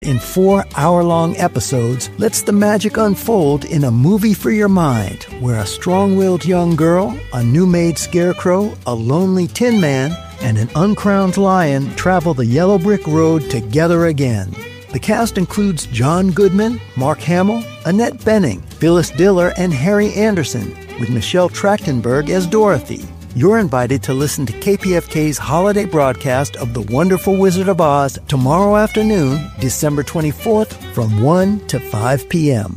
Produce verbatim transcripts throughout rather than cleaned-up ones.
In four hour-long episodes, lets the magic unfold in a movie for your mind, where a strong-willed young girl, a new-made scarecrow, a lonely tin man, and an uncrowned lion travel the yellow brick road together again. The cast includes John Goodman, Mark Hamill, Annette Bening, Phyllis Diller, and Harry Anderson, with Michelle Trachtenberg as Dorothy. You're invited to listen to K P F K's holiday broadcast of The Wonderful Wizard of Oz tomorrow afternoon, December twenty-fourth, from one to five p.m.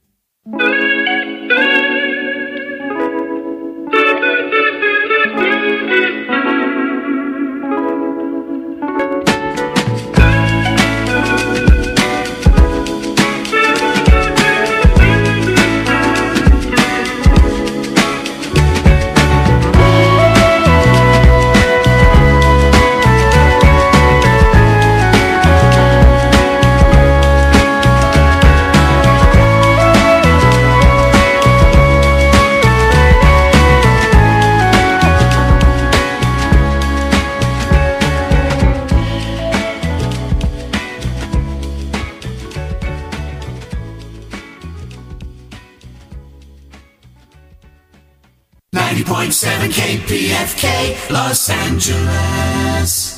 ninety point seven K P F K, Los Angeles.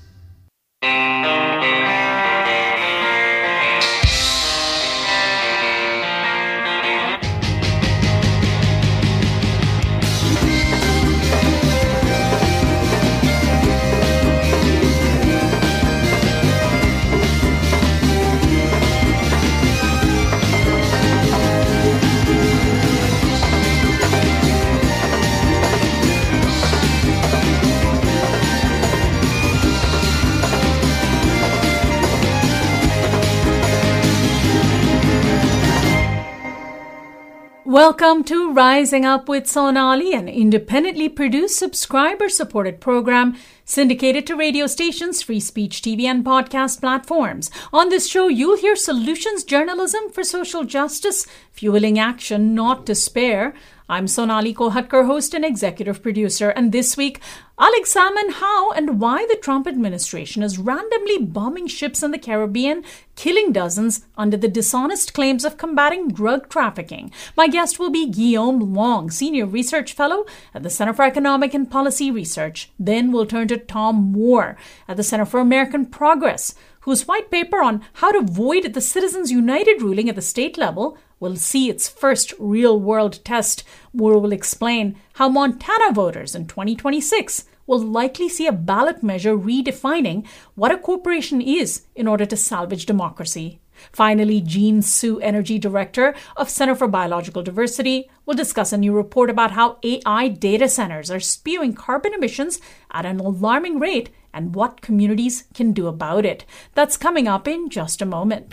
Welcome to Rising Up with Sonali, an independently produced, subscriber-supported program syndicated to radio stations, free speech T V, and podcast platforms. On this show, you'll hear solutions journalism for social justice, fueling action, not despair. I'm Sonali Kohatkar, host and executive producer, and this week I'll examine how and why the Trump administration is randomly bombing ships in the Caribbean, killing dozens under the dishonest claims of combating drug trafficking. My guest will be Guillaume Long, Senior Research Fellow at the Center for Economic and Policy Research. Then we'll turn to Tom Moore at the Center for American Progress, whose white paper on how to void the Citizens United ruling at the state level will see its first real-world test. Moore will explain how Montana voters in twenty twenty-six will likely see a ballot measure redefining what a corporation is in order to salvage democracy. Finally, Jean Su, Energy Director of Center for Biological Diversity, will discuss a new report about how A I data centers are spewing carbon emissions at an alarming rate and what communities can do about it. That's coming up in just a moment.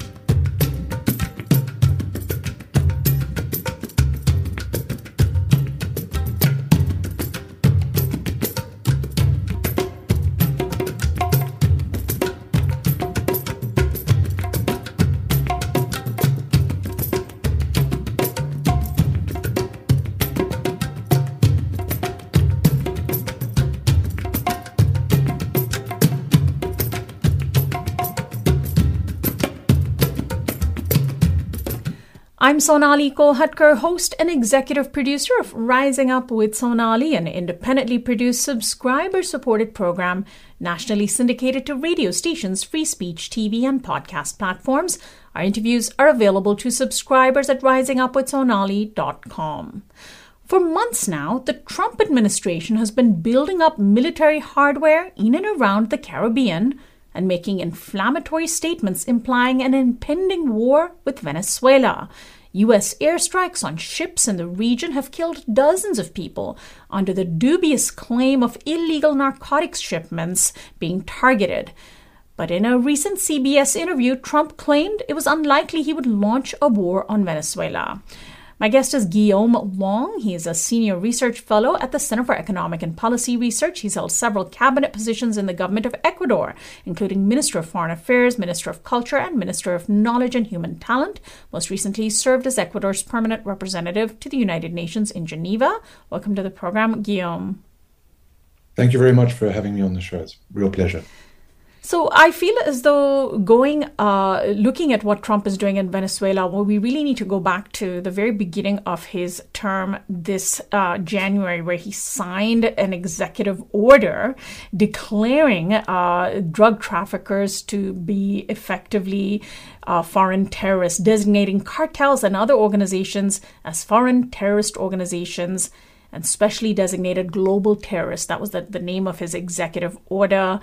I'm Sonali Kohatkar, host and executive producer of Rising Up with Sonali, an independently produced, subscriber-supported program nationally syndicated to radio stations, free speech T V, and podcast platforms. Our interviews are available to subscribers at rising up with sonali dot com. For months now, the Trump administration has been building up military hardware in and around the Caribbean and making inflammatory statements implying an impending war with Venezuela. U S airstrikes on ships in the region have killed dozens of people under the dubious claim of illegal narcotics shipments being targeted. But in a recent C B S interview, Trump claimed it was unlikely he would launch a war on Venezuela. My guest is Guillaume Long. He is a senior research fellow at the Center for Economic and Policy Research. He's held several cabinet positions in the government of Ecuador, including Minister of Foreign Affairs, Minister of Culture, and Minister of Knowledge and Human Talent. Most recently, he served as Ecuador's permanent representative to the United Nations in Geneva. Welcome to the program, Guillaume. Thank you very much for having me on the show. It's a real pleasure. So I feel as though going, uh, looking at what Trump is doing in Venezuela, well, we really need to go back to the very beginning of his term this uh, January, where he signed an executive order declaring uh, drug traffickers to be effectively uh, foreign terrorists, designating cartels and other organizations as foreign terrorist organizations, and specially designated global terrorists. That was the, the name of his executive order.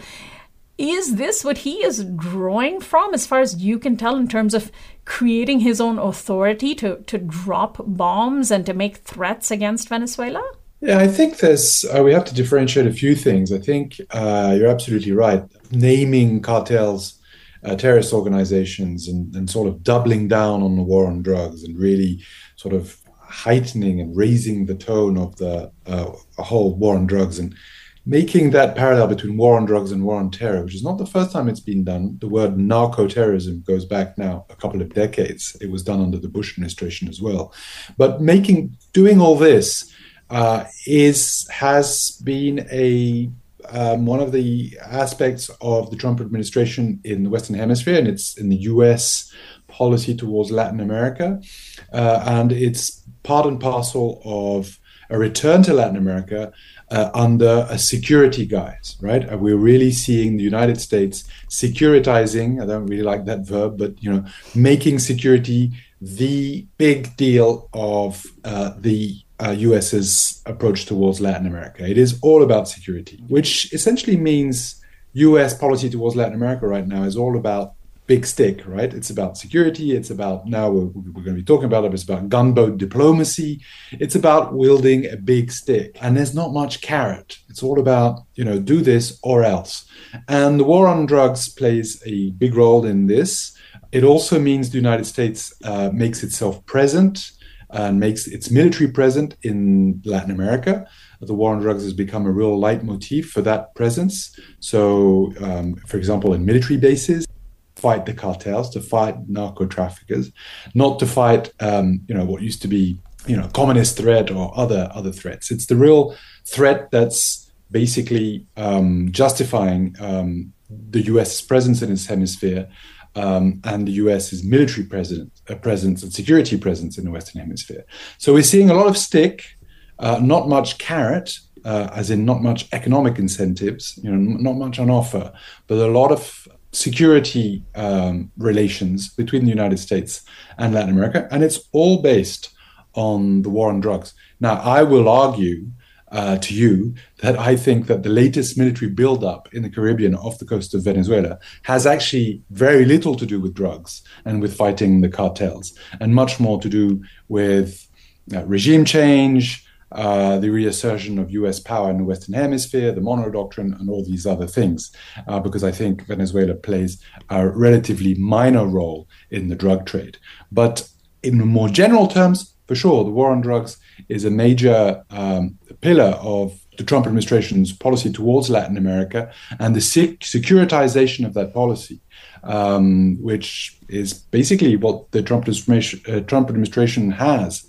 Is this what he is drawing from, as far as you can tell, in terms of creating his own authority to, to drop bombs and to make threats against Venezuela? Yeah, I think there's, uh, we have to differentiate a few things. I think uh, you're absolutely right. Naming cartels, uh, terrorist organizations, and, and sort of doubling down on the war on drugs and really sort of heightening and raising the tone of the uh, whole war on drugs and making that parallel between war on drugs and war on terror, which is not the first time it's been done. The word narco-terrorism goes back now a couple of decades. It was done under the Bush administration as well. But making, doing all this uh, is has been a um, one of the aspects of the Trump administration in the Western Hemisphere, and it's in the U S policy towards Latin America, uh, and it's part and parcel of a return to Latin America Uh, under a security guise, right? Uh, we're really seeing the United States securitizing, I don't really like that verb, but, you know, making security the big deal of uh, the uh, US's approach towards Latin America. It is all about security, which essentially means U S policy towards Latin America right now is all about big stick, right? It's about security. It's about, now we're, we're going to be talking about it, it's about gunboat diplomacy. It's about wielding a big stick. And there's not much carrot. It's all about, you know, do this or else. And the war on drugs plays a big role in this. It also means the United States uh, makes itself present and makes its military present in Latin America. The war on drugs has become a real leitmotif for that presence. So, um, for example, in military bases, fight the cartels, to fight narco traffickers, not to fight, um, you know, what used to be, you know, communist threat or other other threats. It's the real threat that's basically um, justifying um, the U S's presence in its hemisphere um, and the U S's military presence, uh, presence and security presence in the Western Hemisphere. So we're seeing a lot of stick, uh, not much carrot, uh, as in not much economic incentives, you know, not much on offer, but a lot of security um, relations between the United States and Latin America, and it's all based on the war on drugs. Now, I will argue uh, to you that I think that the latest military buildup in the Caribbean off the coast of Venezuela has actually very little to do with drugs and with fighting the cartels, and much more to do with uh, regime change, Uh, the reassertion of U S power in the Western Hemisphere, the Monroe Doctrine, and all these other things, uh, because I think Venezuela plays a relatively minor role in the drug trade. But in more general terms, for sure, the war on drugs is a major um, pillar of the Trump administration's policy towards Latin America, and the sec- securitization of that policy, um, which is basically what the Trump administration, uh, Trump administration has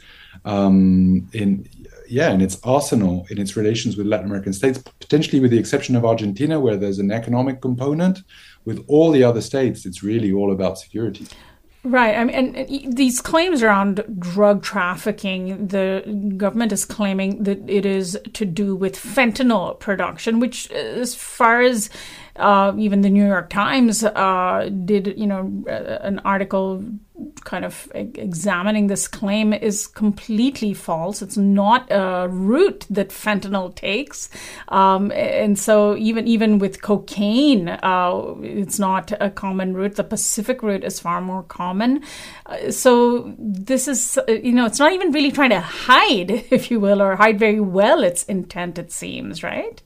um, in yeah, in its arsenal, in its relations with Latin American states, potentially with the exception of Argentina, where there's an economic component. With all the other states, it's really all about security. Right. I mean, and these claims around drug trafficking, the government is claiming that it is to do with fentanyl production, which, as far as uh, even the New York Times uh, did, you know, an article kind of examining this claim, is completely false. It's not a route that fentanyl takes. Um, and so even even with cocaine, uh, it's not a common route. The Pacific route is far more common. Uh, so this is, you know, it's not even really trying to hide, if you will, or hide very well its intent, it seems, right?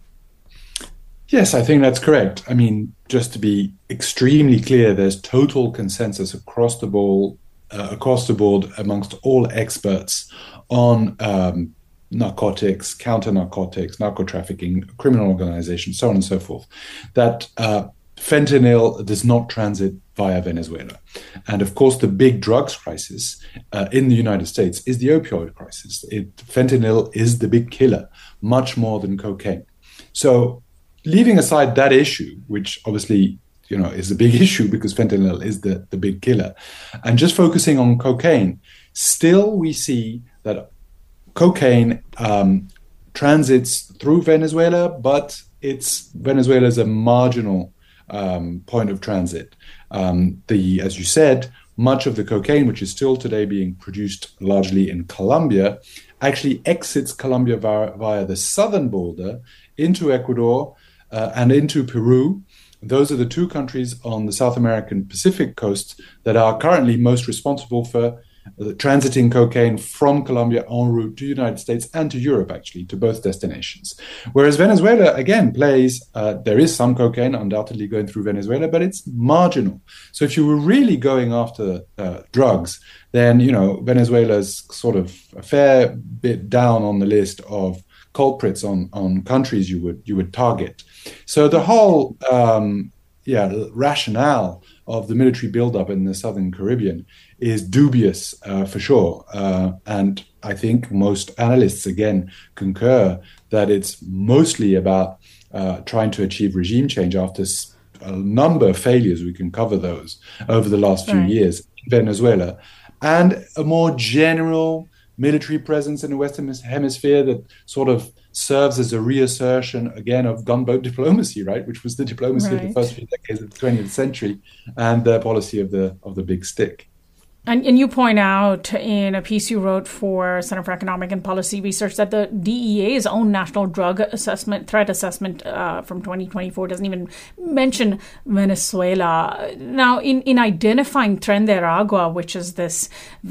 Yes, I think that's correct. I mean, just to be extremely clear, there's total consensus across the board, uh, across the board amongst all experts on um, narcotics, counter-narcotics, narco-trafficking, criminal organizations, so on and so forth, that uh, fentanyl does not transit via Venezuela. And of course, the big drugs crisis uh, in the United States is the opioid crisis. It, fentanyl is the big killer, much more than cocaine. So leaving aside that issue, which obviously, you know, is a big issue because fentanyl is the, the big killer, and just focusing on cocaine, still we see that cocaine um, transits through Venezuela, but it's Venezuela is a marginal um, point of transit. Um, the, as you said, much of the cocaine, which is still today being produced largely in Colombia, actually exits Colombia via, via the southern border into Ecuador uh, and into Peru. Those are the two countries on the South American Pacific coast that are currently most responsible for uh, transiting cocaine from Colombia en route to the United States and to Europe, actually, to both destinations. Whereas Venezuela, again, plays, uh, there is some cocaine undoubtedly going through Venezuela, but it's marginal. So if you were really going after uh, drugs, then, you know, Venezuela's sort of a fair bit down on the list of culprits on, on countries you would you would target. So the whole um, yeah rationale of the military buildup in the Southern Caribbean is dubious uh, for sure. Uh, and I think most analysts, again, concur that it's mostly about uh, trying to achieve regime change after a number of failures, we can cover those, over the last few right. years in Venezuela, and a more general military presence in the Western Hemisphere that sort of serves as a reassertion, again, of gunboat diplomacy, right, which was the diplomacy right. of the first few decades of the twentieth century, and the policy of the of the big stick. And, and you point out in a piece you wrote for Center for Economic and Policy Research that the D E A's own national drug assessment, threat assessment uh, from twenty twenty-four doesn't even mention Venezuela. Now, in, in identifying Tren de Aragua, which is this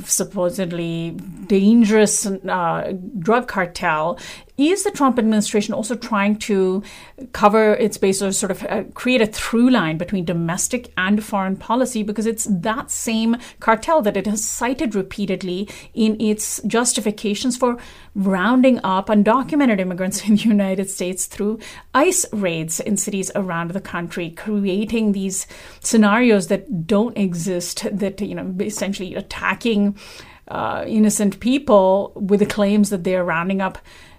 supposedly dangerous uh, drug cartel, is the Trump administration also trying to cover its base or sort of uh, create a through line between domestic and foreign policy? Because it's that same cartel that it has cited repeatedly in its justifications for rounding up undocumented immigrants in the United States through ICE raids in cities around the country, creating these scenarios that don't exist, that, you know, essentially attacking uh, innocent people with the claims that they're rounding up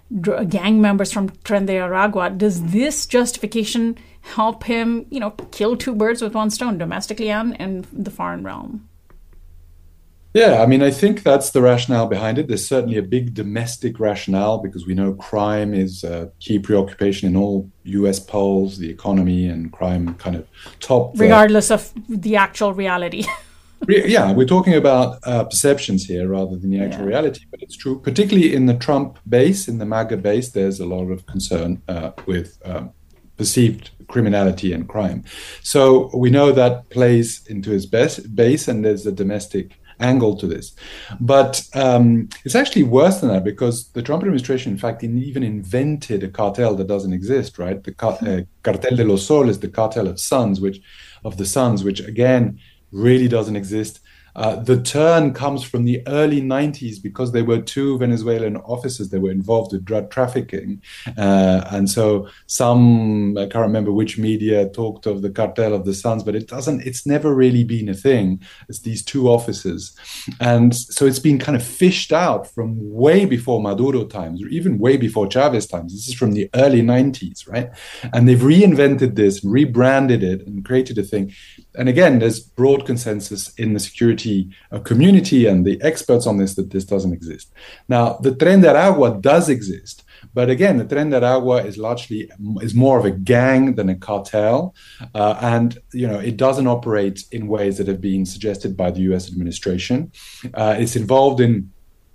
gang members from Tren de Aragua. Does this justification help him, you know, kill two birds with one stone, domestically and in the foreign realm? Yeah, I mean, I think that's the rationale behind it. There's certainly a big domestic rationale because we know crime is a key preoccupation in all U S polls, the economy and crime kind of top. Regardless the, of the actual reality. Yeah, we're talking about uh, perceptions here rather than the actual yeah. reality, but it's true. Particularly in the Trump base, in the MAGA base, there's a lot of concern uh, with um, perceived criminality and crime. So we know that plays into his best base, and there's a domestic angle to this. But um, it's actually worse than that because the Trump administration, in fact, in, even invented a cartel that doesn't exist, right? The car- uh, Cartel de los Soles, the cartel of suns, which of the suns, which again really doesn't exist. Uh, the turn comes from the early nineties because there were two Venezuelan officers that were involved with drug trafficking. Uh, and so some, I can't remember which media talked of the cartel of the Suns, but it doesn't, it's never really been a thing. It's these two officers. And so it's been kind of fished out from way before Maduro times, or even way before Chavez times. This is from the early nineties, right? And they've reinvented this, rebranded it, and created a thing. And again, there's broad consensus in the security uh, community and the experts on this that this doesn't exist. Now, the Tren de Aragua does exist, but again, the Tren de Aragua is largely is more of a gang than a cartel, uh, and you know it doesn't operate in ways that have been suggested by the U S administration. Uh, it's involved in.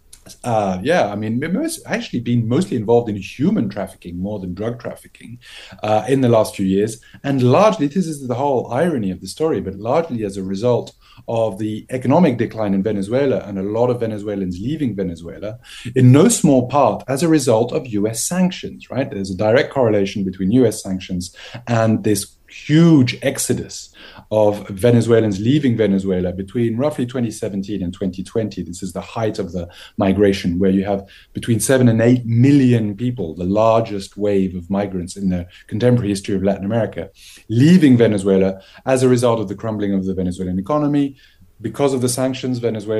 Uh, yeah, I mean, it's actually been mostly involved in human trafficking more than drug trafficking uh, in the last few years. And largely, this is the whole irony of the story, but largely as a result of the economic decline in Venezuela and a lot of Venezuelans leaving Venezuela, in no small part as a result of U S sanctions, right? There's a direct correlation between U S sanctions and this huge exodus of Venezuelans leaving Venezuela between roughly twenty seventeen and twenty twenty. This is the height of the migration, where you have between seven and eight million people, the largest wave of migrants in the contemporary history of Latin America, leaving Venezuela as a result of the crumbling of the Venezuelan economy. Because of the sanctions, Venezuela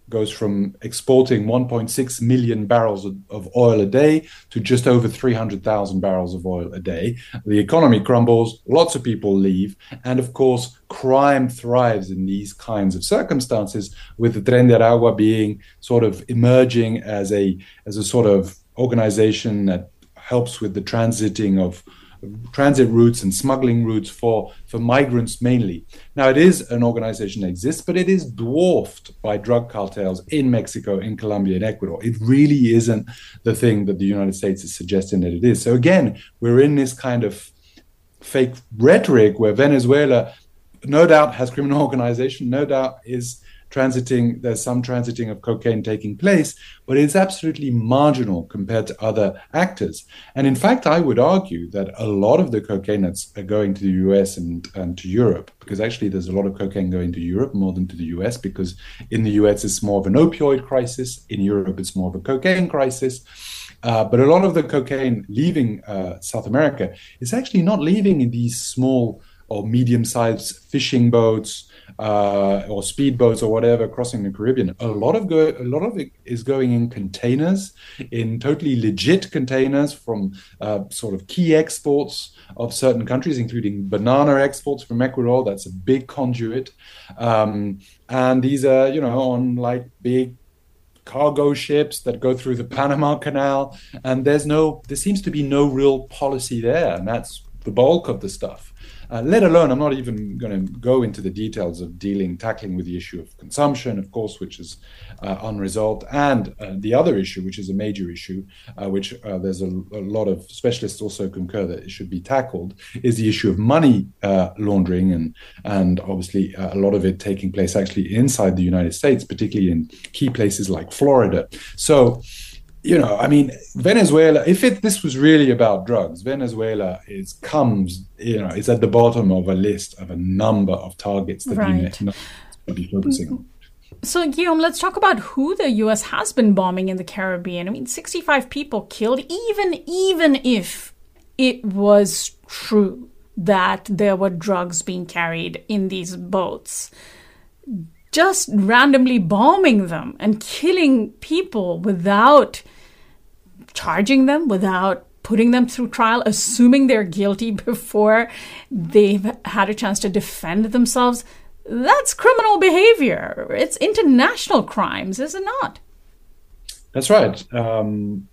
goes from exporting one point six million barrels of, of oil a day to just over three hundred thousand barrels of oil a day. The economy crumbles, lots of people leave, and of course, crime thrives in these kinds of circumstances, with the Tren de Aragua being sort of emerging as a as a sort of organization that helps with the transiting of transit routes and smuggling routes for, for migrants mainly. Now, it is an organization that exists, but it is dwarfed by drug cartels in Mexico, in Colombia, in Ecuador. It really isn't the thing that the United States is suggesting that it is. So again, we're in this kind of fake rhetoric where Venezuela no doubt has criminal organization, no doubt is transiting, there's some transiting of cocaine taking place, but it's absolutely marginal compared to other actors. And in fact, I would argue that a lot of the cocaine that's going to the U S and, and to Europe, because actually there's a lot of cocaine going to Europe more than to the U S, because in the U S it's more of an opioid crisis, in Europe it's more of a cocaine crisis. Uh, but a lot of the cocaine leaving uh, South America is actually not leaving in these small or medium-sized fishing boats uh, or speedboats or whatever crossing the Caribbean. A lot of go- a lot of it is going in containers, in totally legit containers from uh, sort of key exports of certain countries, including banana exports from Ecuador. That's a big conduit, um, and these are, you know, on like big cargo ships that go through the Panama Canal, and there's no, there seems to be no real policy there, and that's the bulk of the stuff. Uh, let alone, I'm not even going to go into the details of dealing, tackling with the issue of consumption, of course, which is uh, unresolved, and uh, the other issue, which is a major issue, uh, which uh, there's a, a lot of specialists also concur that it should be tackled, is the issue of money uh, laundering, and and obviously uh, a lot of it taking place actually inside the United States, particularly in key places like Florida. So, you know, I mean, Venezuela, if it, this was really about drugs, Venezuela is comes, you know, is at the bottom of a list of a number of targets that right. you may be focusing on. So, Guillaume, let's talk about who the U S has been bombing in the Caribbean. I mean, sixty-five people killed, even, even if it was true that there were drugs being carried in these boats. Just randomly bombing them and killing people without charging them, without putting them through trial, assuming they're guilty before they've had a chance to defend themselves. That's criminal behavior. It's international crimes, is it not? That's right. Um,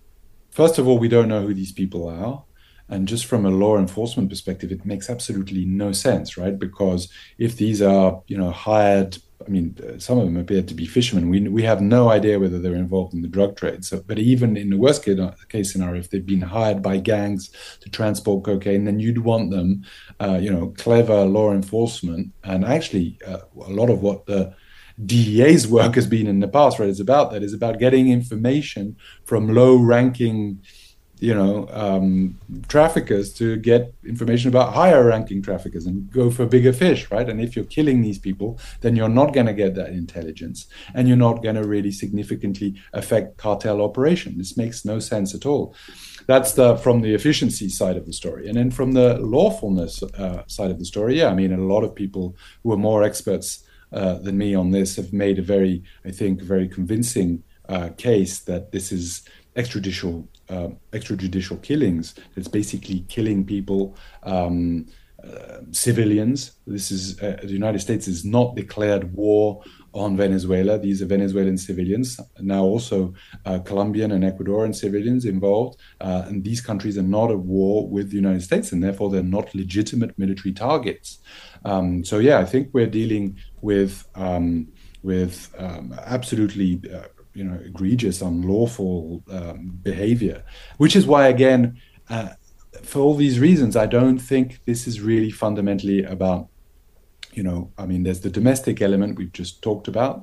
first of all, we don't know who these people are. And just from a law enforcement perspective, it makes absolutely no sense, right? Because if these are, you know, hired, I mean, some of them appear to be fishermen. We we have no idea whether they're involved in the drug trade. So, but even in the worst case scenario, if they've been hired by gangs to transport cocaine, then you'd want them, uh, you know, clever law enforcement. And actually, uh, a lot of what the D E A's work has been in the past, right, is about that, is about getting information from low-ranking, you know, um, traffickers to get information about higher ranking traffickers and go for bigger fish, right? And if you're killing these people, then you're not going to get that intelligence, and you're not going to really significantly affect cartel operation. This makes no sense at all. That's the from the efficiency side of the story. And then from the lawfulness uh, side of the story, yeah, I mean, a lot of people who are more experts uh, than me on this have made a very, I think, very convincing uh, case that this is extrajudicial uh, extrajudicial killings. It's basically killing people, um, uh, civilians. This is uh, the United States has not declared war on Venezuela. These are Venezuelan civilians, now also uh, Colombian and Ecuadorian civilians involved, uh, and these countries are not at war with the United States, and therefore they're not legitimate military targets. Um, so yeah, I think we're dealing with um, with um, absolutely uh, you know, egregious, unlawful um, behavior, which is why, again, uh, for all these reasons, I don't think this is really fundamentally about, you know, I mean, there's the domestic element we've just talked about.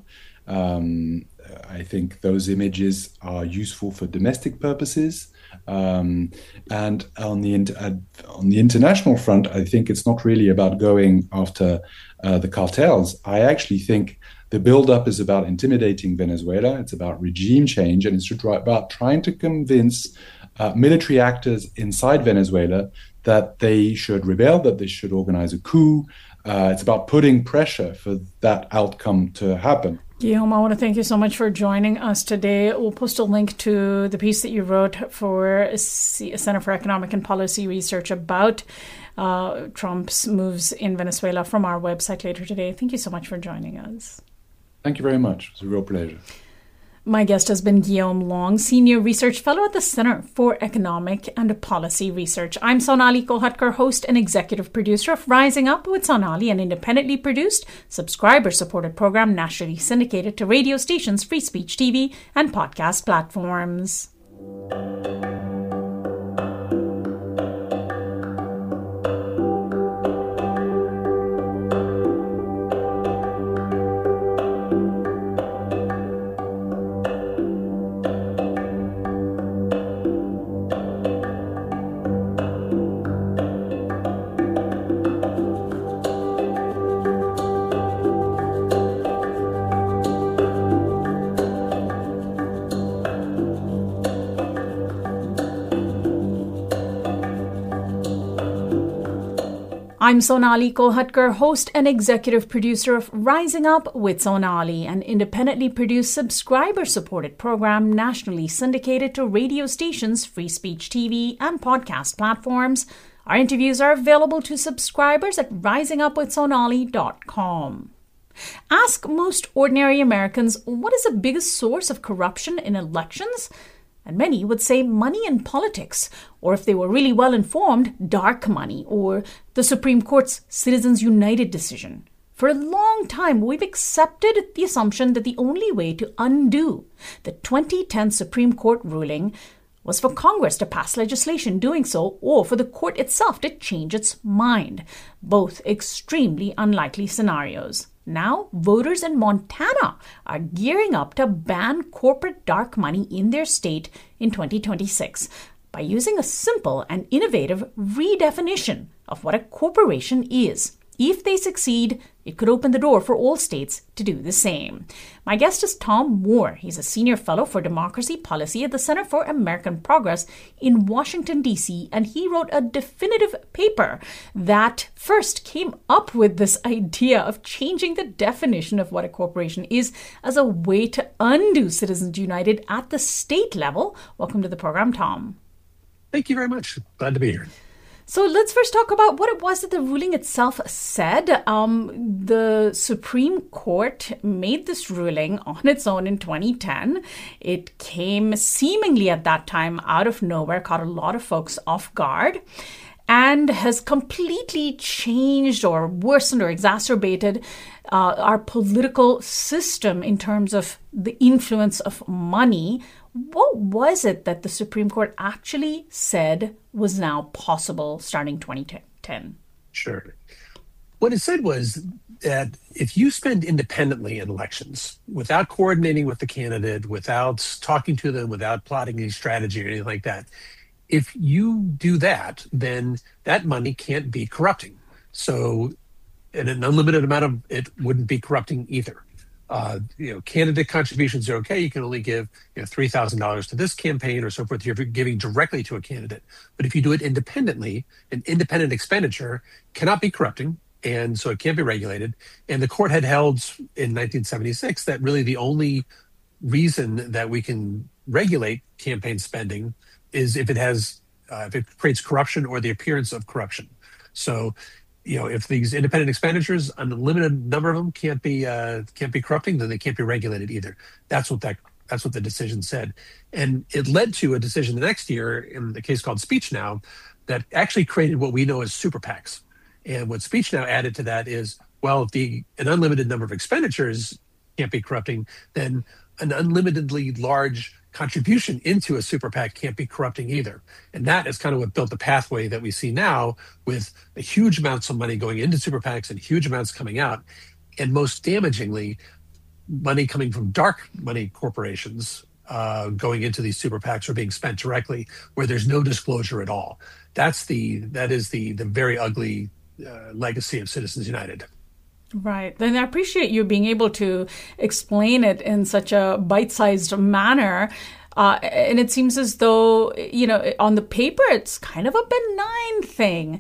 Um, I think those images are useful for domestic purposes. Um, and on the uh, on the international front, I think it's not really about going after uh, the cartels. I actually think the build-up is about intimidating Venezuela. It's about regime change, and it's about trying to convince uh, military actors inside Venezuela that they should rebel, that they should organize a coup. Uh, it's about putting pressure for that outcome to happen. Guillaume, I want to thank you so much for joining us today. We'll post a link to the piece that you wrote for Center for Economic and Policy Research about uh, Trump's moves in Venezuela from our website later today. Thank you so much for joining us. Thank you very much. It's a real pleasure. My guest has been Guillaume Long, Senior Research Fellow at the Center for Economic and Policy Research. I'm Sonali Kolhatkar, host and executive producer of Rising Up with Sonali, an independently produced, subscriber-supported program nationally syndicated to radio stations, free speech T V, and podcast platforms. I'm Sonali Kolhatkar, host and executive producer of Rising Up with Sonali, an independently produced, subscriber-supported program nationally syndicated to radio stations, free speech T V, and podcast platforms. Our interviews are available to subscribers at rising up with sonali dot com. Ask most ordinary Americans, what is the biggest source of corruption in elections? And many would say money in politics, or if they were really well informed, dark money, or the Supreme Court's Citizens United decision. For a long time, we've accepted the assumption that the only way to undo the twenty ten Supreme Court ruling was for Congress to pass legislation doing so, or for the court itself to change its mind. Both extremely unlikely scenarios. Now, voters in Montana are gearing up to ban corporate dark money in their state in twenty twenty-six by using a simple and innovative redefinition of what a corporation is. If they succeed, it could open the door for all states to do the same. My guest is Tom Moore. He's a senior fellow for democracy policy at the Center for American Progress in Washington, D C, and he wrote a definitive paper that first came up with this idea of changing the definition of what a corporation is as a way to undo Citizens United at the state level. Welcome to the program, Tom. Thank you very much. Glad to be here. So let's first talk about what it was that the ruling itself said. Um, the Supreme Court made this ruling on its own in twenty ten. It came seemingly at that time out of nowhere, caught a lot of folks off guard, and has completely changed or worsened or exacerbated uh, our political system in terms of the influence of money. What was it that the Supreme Court actually said was now possible starting twenty ten? Sure. What it said was that if you spend independently in elections, without coordinating with the candidate, without talking to them, without plotting any strategy or anything like that, if you do that, then that money can't be corrupting. So and an unlimited amount of it wouldn't be corrupting either. Uh, you know, candidate contributions are okay. You can only give you know, three thousand dollars to this campaign or so forth. You're giving directly to a candidate. But if you do it independently, an independent expenditure cannot be corrupting, and so it can't be regulated. And the court had held in nineteen seventy-six that really the only reason that we can regulate campaign spending is if it has, uh, if it creates corruption or the appearance of corruption. So you know, if these independent expenditures, a limited number of them can't be uh, can't be corrupting, then they can't be regulated either. That's what that that's what the decision said, and it led to a decision the next year in the case called Speech Now that actually created what we know as super PACs. And what Speech Now added to that is, well, if the an unlimited number of expenditures can't be corrupting, then an unlimitedly large contribution into a super PAC can't be corrupting either. And that is kind of what built the pathway that we see now with the huge amounts of money going into super PACs and huge amounts coming out. And most damagingly, money coming from dark money corporations uh, going into these super PACs or being spent directly where there's no disclosure at all. That's the, that is the, the very ugly uh, legacy of Citizens United. Right. Then I appreciate you being able to explain it in such a bite-sized manner. Uh, and it seems as though, you know, on the paper, it's kind of a benign thing.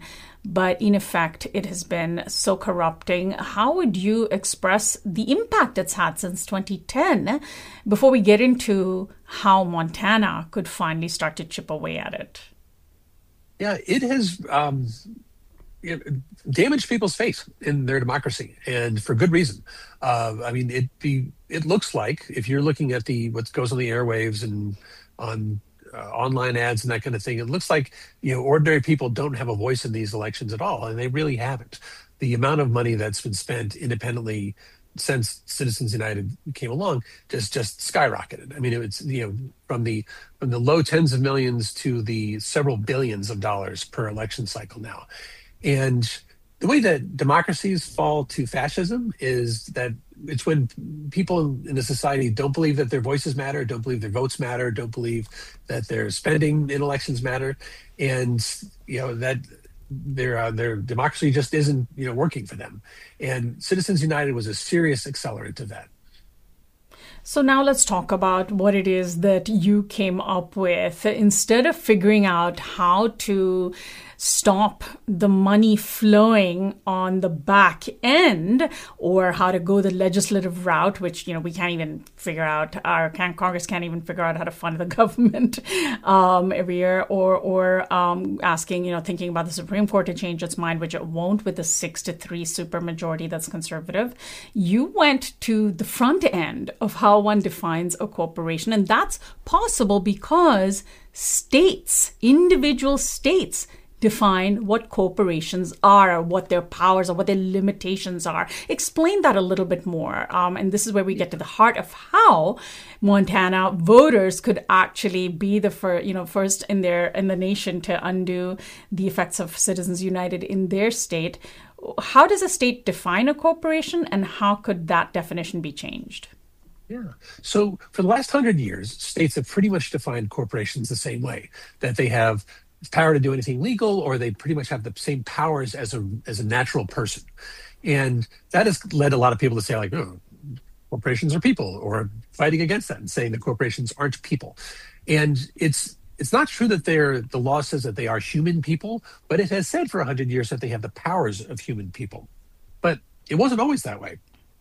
but in effect, it has been so corrupting. How would you express the impact it's had since twenty ten before we get into how Montana could finally start to chip away at it? Yeah, it has um, you know, damaged people's faith in their democracy, and for good reason. Uh, I mean, it be it looks like, if you're looking at the what goes on the airwaves and on uh, online ads and that kind of thing, it looks like, you know, ordinary people don't have a voice in these elections at all, and they really haven't. The amount of money that's been spent independently since Citizens United came along just just skyrocketed. I mean, it's, you know, from the from the low tens of millions to the several billions of dollars per election cycle now. And the way that democracies fall to fascism is that it's when people in a society don't believe that their voices matter, don't believe their votes matter, don't believe that their spending in elections matter, and, you know, that their uh, their democracy just isn't, you know, working for them. And Citizens United was a serious accelerant of that. So now let's talk about what it is that you came up with. Instead of figuring out how to stop the money flowing on the back end, or how to go the legislative route, which, you know, we can't even figure out, our Congress can't even figure out how to fund the government um, every year, or or um, asking, you know, thinking about the Supreme Court to change its mind, which it won't with the six to three supermajority that's conservative. You went to the front end of how one defines a corporation, and that's possible because states, individual states, define what corporations are, what their powers are, what their limitations are. Explain that a little bit more. Um, and this is where we get to the heart of how Montana voters could actually be the first, you know, first in their in the nation to undo the effects of Citizens United in their state. How does a state define a corporation, and how could that definition be changed? Yeah. So for the last hundred years, states have pretty much defined corporations the same way, that they have power to do anything legal, or they pretty much have the same powers as a as a natural person. And that has led a lot of people to say, like, oh, corporations are people, or fighting against that and saying that corporations aren't people. And it's it's not true that they're the law says that they are human people, but it has said for a hundred years that they have the powers of human people. But it wasn't always that way.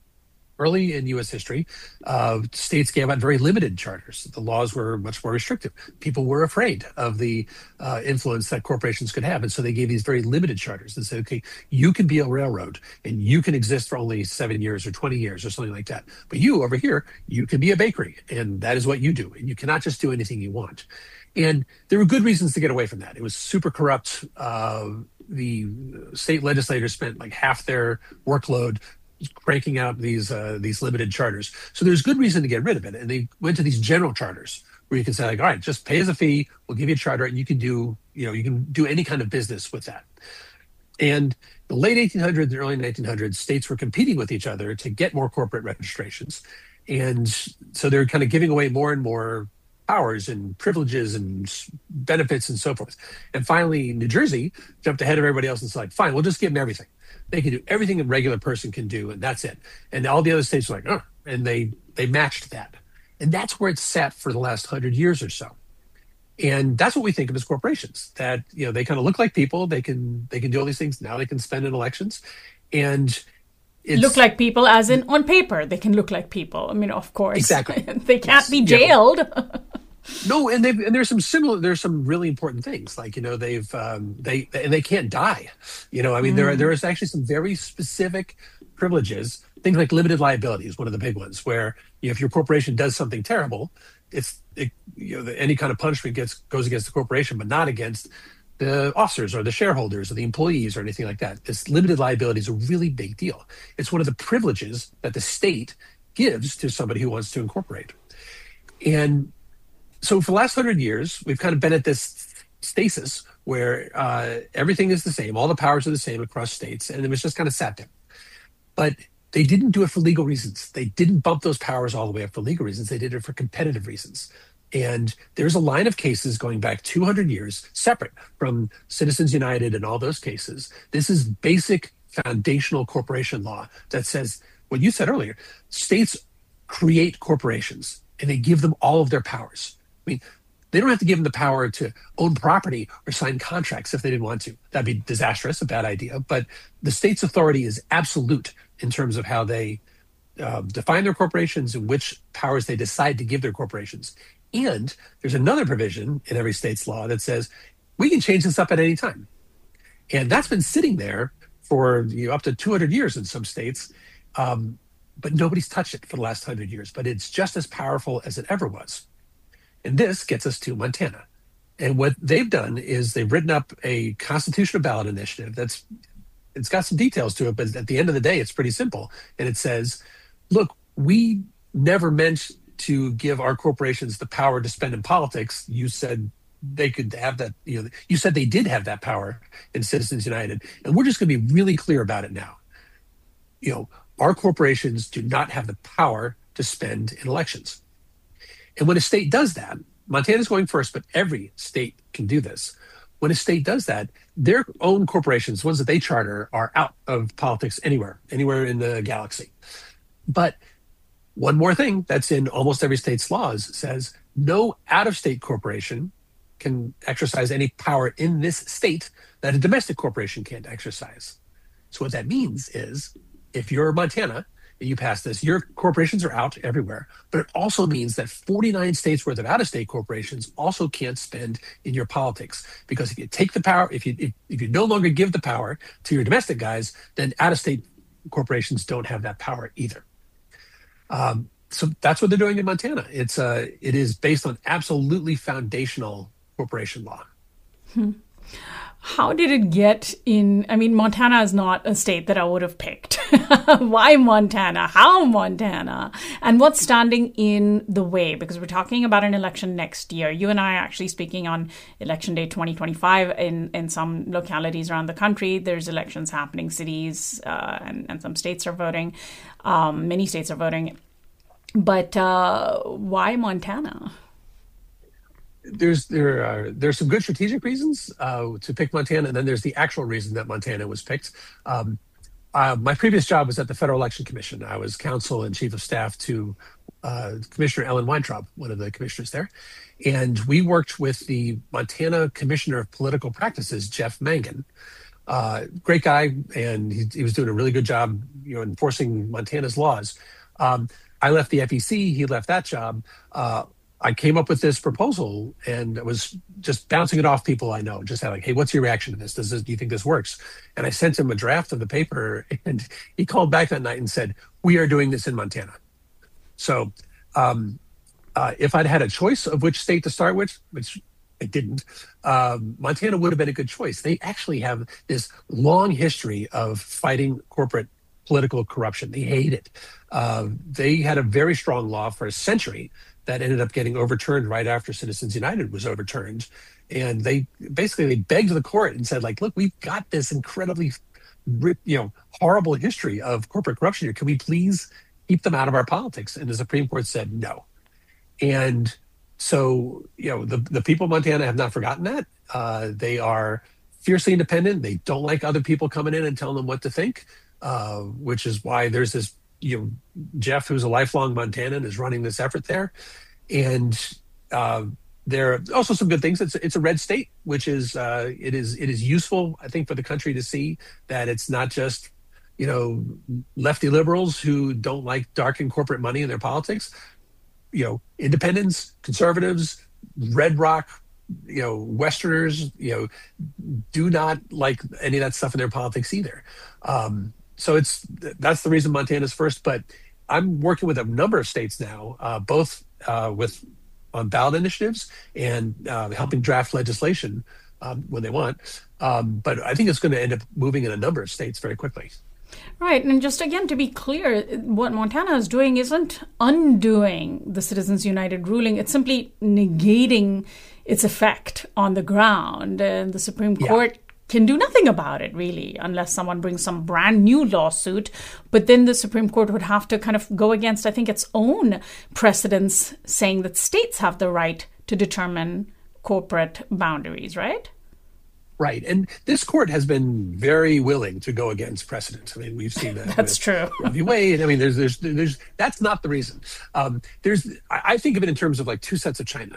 Early in U S history, uh, states gave out very limited charters. The laws were much more restrictive. People were afraid of the uh, influence that corporations could have. And so they gave these very limited charters and said, okay, you can be a railroad and you can exist for only seven years or twenty years or something like that. But you over here, you can be a bakery, and that is what you do. And you cannot just do anything you want. And there were good reasons to get away from that. It was super corrupt. Uh, the state legislators spent like half their workload cranking out these uh, these limited charters. So there's good reason to get rid of it. And they went to these general charters where you can say, like, all right, just pay us a fee, we'll give you a charter, and you can do, you know, you can do any kind of business with that. And the late eighteen hundreds and early nineteen hundreds, states were competing with each other to get more corporate registrations. And so they're kind of giving away more and more powers and privileges and benefits and so forth. And finally, New Jersey jumped ahead of everybody else and said, like, fine, we'll just give them everything. They can do everything a regular person can do, and that's it. And all the other states were like, oh, and they they matched that. And that's where it's sat for the last hundred years or so. And that's what we think of as corporations, that, you know, they kind of look like people. They can they can do all these things. Now they can spend in elections. And it's, look like people as in on paper. They can look like people. I mean, of course. Exactly. They can't yes. be jailed. Yeah. No, and they and there's some similar. There's some really important things, like, you know, they've um, they and they can't die. You know, I mean, mm. there are, there is actually some very specific privileges. Things like limited liability is one of the big ones, where, you know, if your corporation does something terrible, it's it, you know, the, any kind of punishment gets goes against the corporation, but not against the officers or the shareholders or the employees or anything like that. This limited liability is a really big deal. It's one of the privileges that the state gives to somebody who wants to incorporate. And so for the last hundred years, we've kind of been at this stasis where uh, everything is the same. All the powers are the same across states, and it was just kind of sat there. But they didn't do it for legal reasons. They didn't bump those powers all the way up for legal reasons. They did it for competitive reasons. And there's a line of cases going back two hundred years, separate from Citizens United and all those cases. This is basic foundational corporation law that says what you said earlier. States create corporations, and they give them all of their powers. I mean, They don't have to give them the power to own property or sign contracts if they didn't want to. That'd be disastrous, a bad idea. But the state's authority is absolute in terms of how they uh, define their corporations and which powers they decide to give their corporations. And there's another provision in every state's law that says we can change this up at any time. And that's been sitting there for you know, up to two hundred years in some states, um, but nobody's touched it for the last one hundred years. But it's just as powerful as it ever was. And this gets us to Montana. And what they've done is they've written up a constitutional ballot initiative that's, it's got some details to it, but at the end of the day, it's pretty simple. And it says, look, we never meant to give our corporations the power to spend in politics. You said they could have that, you know, you said they did have that power in Citizens United. And we're just going to be really clear about it now. You know, our corporations do not have the power to spend in elections. And when a state does that, Montana's going first, but every state can do this. When a state does that, their own corporations, ones that they charter, are out of politics anywhere, anywhere in the galaxy. But one more thing that's in almost every state's laws says no out-of-state corporation can exercise any power in this state that a domestic corporation can't exercise. So what that means is if you're Montana, you pass this, your corporations are out everywhere, but it also means that forty-nine states worth of out-of-state corporations also can't spend in your politics. Because if you take the power, if you if, if you no longer give the power to your domestic guys, then out-of-state corporations don't have that power either. Um, so that's what they're doing in Montana. It's uh, it is based on absolutely foundational corporation law. Hmm. How did it get in? I mean, Montana is not a state that I would have picked. Why Montana? How Montana? And what's standing in the way? Because we're talking about an election next year. You and I are actually speaking on election day twenty twenty-five in, in some localities around the country. There's elections happening, cities uh, and, and some states are voting. Um, many states are voting. But uh, why Montana? There's there are there's some good strategic reasons uh, to pick Montana, and then there's the actual reason that Montana was picked. Um, uh, my previous job was at the Federal Election Commission. I was counsel and chief of staff to uh, Commissioner Ellen Weintraub, one of the commissioners there, and we worked with the Montana Commissioner of Political Practices, Jeff Mangan. Uh, great guy, and he, he was doing a really good job, you know, enforcing Montana's laws. Um, I left the F E C; he left that job. Uh, I came up with this proposal and was just bouncing it off people I know, just like, hey, what's your reaction to this? Does this, do you think this works? And I sent him a draft of the paper, and he called back that night and said, we are doing this in Montana. So um, uh, if I'd had a choice of which state to start with, which I didn't, um, Montana would have been a good choice. They actually have this long history of fighting corporate political corruption. They hate it. Uh, they had a very strong law for a century that ended up getting overturned right after Citizens United was overturned. And they basically they begged the court and said, like, look, we've got this incredibly, you know, horrible history of corporate corruption here. Can we please keep them out of our politics? And the Supreme Court said no. And so, you know, the, the people of Montana have not forgotten that. Uh, they are fiercely independent. They don't like other people coming in and telling them what to think, uh, which is why there's this, you know, Jeff, who's a lifelong Montanan, is running this effort there. And uh, there are also some good things. It's it's a red state, which is uh, it is it is useful, I think, for the country to see that it's not just, you know, lefty liberals who don't like dark and corporate money in their politics. You know, independents, conservatives, Red Rock, you know, Westerners, you know, do not like any of that stuff in their politics either. Um, So it's that's the reason Montana's first. But I'm working with a number of states now, uh, both uh, with on ballot initiatives and uh, helping draft legislation um, when they want. Um, but I think it's going to end up moving in a number of states very quickly. Right. And just again, to be clear, what Montana is doing isn't undoing the Citizens United ruling. It's simply negating its effect on the ground. And the Supreme Court yeah. can do nothing about it, really, unless someone brings some brand new lawsuit. But then the Supreme Court would have to kind of go against, I think, its own precedents saying that states have the right to determine corporate boundaries, right? Right. And this court has been very willing to go against precedent. I mean, we've seen that. That's true. Roe v. Wade. I mean, there's, there's, there's, that's not the reason. Um, there's, I think of it in terms of like two sets of china.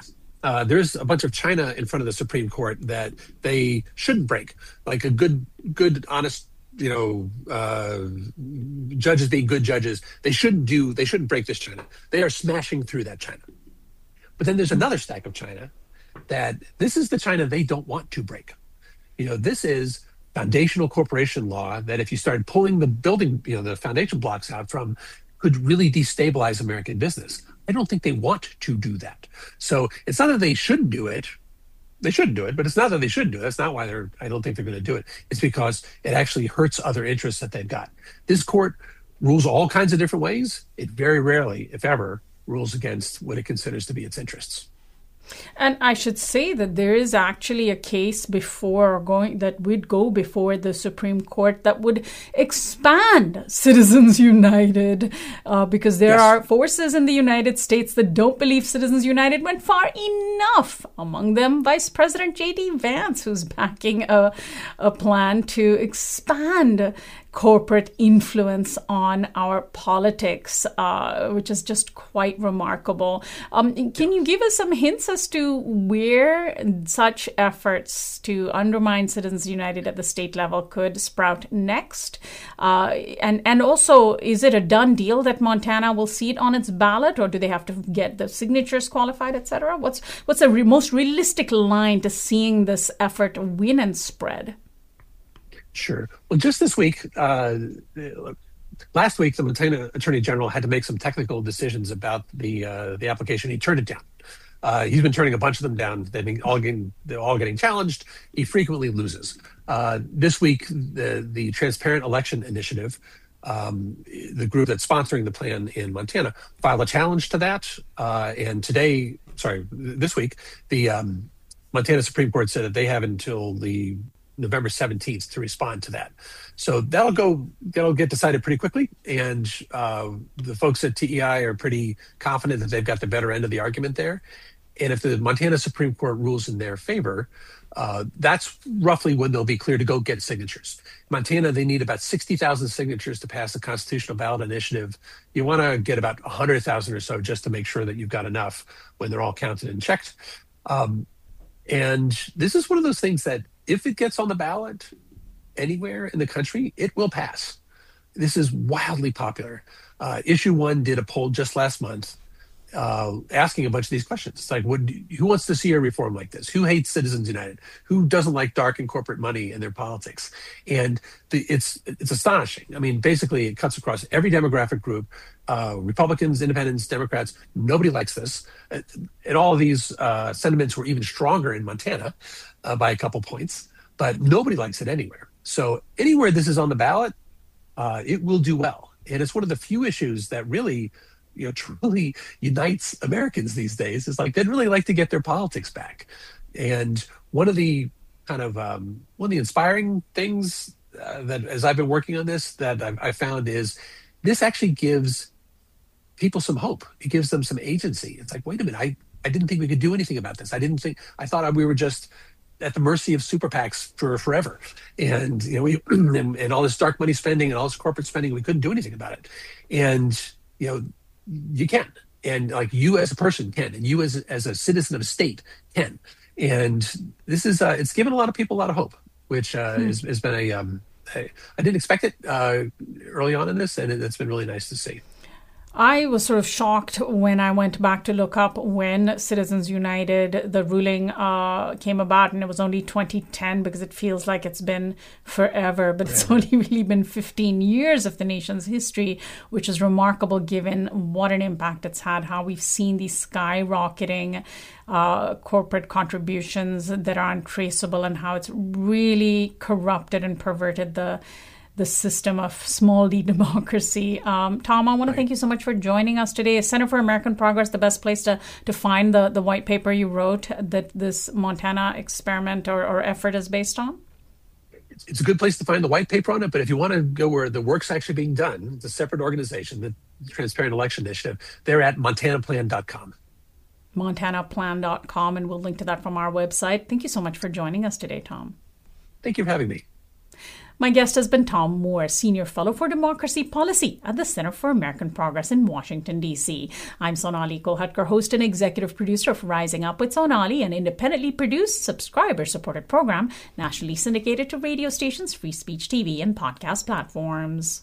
uh, there's a bunch of China in front of the Supreme Court that they shouldn't break. Like a good, good, honest, you know, uh, judges being good judges, they shouldn't do, they shouldn't break this China. They are smashing through that China. But then there's another stack of China that this is the China they don't want to break. You know, this is foundational corporation law that if you started pulling the building, you know, the foundation blocks out from, could really destabilize American business. I don't think they want to do that. So it's not that they shouldn't do it. They shouldn't do it, but it's not that they shouldn't do it. That's not why they're, I don't think they're going to do it. It's because it actually hurts other interests that they've got. This court rules all kinds of different ways. It very rarely, if ever, rules against what it considers to be its interests. And I should say that there is actually a case before going that would go before the Supreme Court that would expand Citizens United uh, because there yes. are forces in the United States that don't believe Citizens United went far enough. Among them, Vice President J D Vance, who's backing a, a plan to expand corporate influence on our politics, uh, which is just quite remarkable. Um, can you give us some hints as to where such efforts to undermine Citizens United at the state level could sprout next? Uh, and, and also, is it a done deal that Montana will see it on its ballot, or do they have to get the signatures qualified, et cetera? What's, what's the re- most realistic line to seeing this effort win and spread? Sure. Well, just this week, uh, last week, the Montana Attorney General had to make some technical decisions about the uh, the application. He turned it down. Uh, he's been turning a bunch of them down. They've been all getting they're all getting challenged. He frequently loses. Uh, this week, the the Transparent Election Initiative, um, the group that's sponsoring the plan in Montana, filed a challenge to that. Uh, and today, sorry, this week, the um, Montana Supreme Court said that they have until the November seventeenth to respond to that. So that'll go, that'll get decided pretty quickly. And uh, the folks at T E I are pretty confident that they've got the better end of the argument there. And if the Montana Supreme Court rules in their favor, uh, that's roughly when they'll be clear to go get signatures. Montana, they need about sixty thousand signatures to pass the constitutional ballot initiative. You want to get about one hundred thousand or so just to make sure that you've got enough when they're all counted and checked. Um, and this is one of those things that if it gets on the ballot anywhere in the country, it will pass. This is wildly popular. Uh, Issue One did a poll just last month uh, asking a bunch of these questions. It's like, what, who wants to see a reform like this? Who hates Citizens United? Who doesn't like dark and corporate money in their politics? And the, it's it's astonishing. I mean, basically, it cuts across every demographic group, uh, Republicans, Independents, Democrats. Nobody likes this. And all of these uh, sentiments were even stronger in Montana uh, by a couple points, but nobody likes it anywhere. So anywhere this is on the ballot, uh, it will do well. And it's one of the few issues that really, you know, truly unites Americans these days. Is like they'd really like to get their politics back. And one of the kind of um, one of the inspiring things uh, that, as I've been working on this, that I've, I found is this actually gives people some hope. It gives them some agency. It's like, wait a minute, I, I didn't think we could do anything about this. I didn't think, I thought we were just at the mercy of super PACs for forever. And, you know, we, and, and all this dark money spending and all this corporate spending, we couldn't do anything about it. And, you know, you can. And like you as a person can, and you as, as a citizen of a state can. And this is, uh, it's given a lot of people a lot of hope, which uh, hmm. has, has been a, um, I, I didn't expect it uh, early on in this, and it, it's been really nice to see. I was sort of shocked when I went back to look up when Citizens United, the ruling uh, came about, and it was only twenty ten because it feels like it's been forever, but it's only really been fifteen years of the nation's history, which is remarkable given what an impact it's had, how we've seen these skyrocketing uh, corporate contributions that are untraceable, and how it's really corrupted and perverted the the system of small d democracy. Um, Tom, I want to thank you so much for joining us today. Is Center for American Progress the best place to, to find the, the white paper you wrote that this Montana experiment or, or effort is based on? It's a good place to find the white paper on it, but if you want to go where the work's actually being done, it's a separate organization, the Transparent Election Initiative. They're at montana plan dot com. montana plan dot com, and we'll link to that from our website. Thank you so much for joining us today, Tom. Thank you for having me. My guest has been Tom Moore, Senior Fellow for Democracy Policy at the Center for American Progress in Washington, D C. I'm Sonali Kolhatkar, host and executive producer of Rising Up with Sonali, an independently produced, subscriber-supported program nationally syndicated to radio stations, free speech T V, and podcast platforms.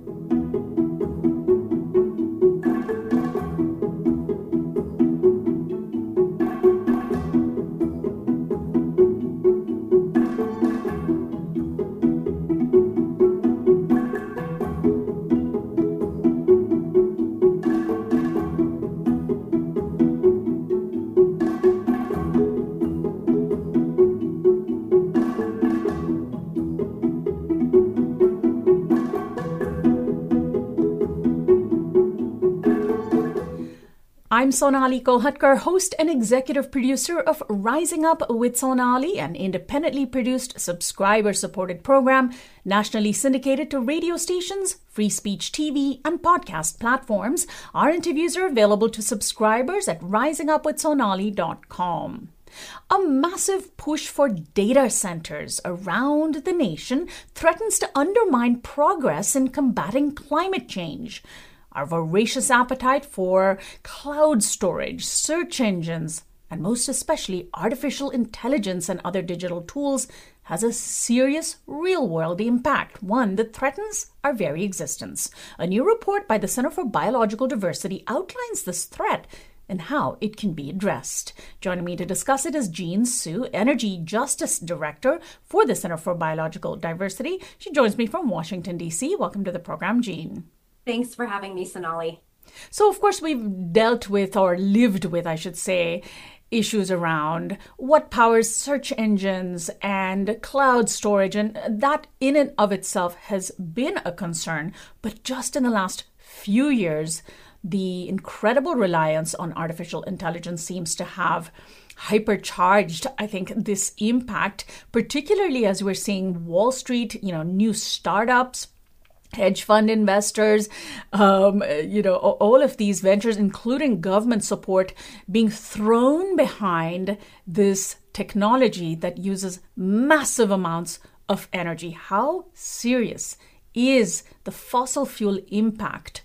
I'm Sonali Kolhatkar, host and executive producer of Rising Up with Sonali, an independently produced, subscriber-supported program nationally syndicated to radio stations, free speech T V, and podcast platforms. Our interviews are available to subscribers at rising up with sonali dot com. A massive push for data centers around the nation threatens to undermine progress in combating climate change. Our voracious appetite for cloud storage, search engines, and most especially artificial intelligence and other digital tools has a serious real-world impact, one that threatens our very existence. A new report by the Center for Biological Diversity outlines this threat and how it can be addressed. Joining me to discuss it is Jean Su, Energy Justice Director for the Center for Biological Diversity. She joins me from Washington, D C. Welcome to the program, Jean. Thanks for having me, Sonali. So, of course, we've dealt with, or lived with, I should say, issues around what powers search engines and cloud storage, and that in and of itself has been a concern. But just in the last few years, the incredible reliance on artificial intelligence seems to have hypercharged, I think, this impact, particularly as we're seeing Wall Street, you know, new startups, hedge fund investors, um, you know, all of these ventures, including government support, being thrown behind this technology that uses massive amounts of energy. How serious is the fossil fuel impact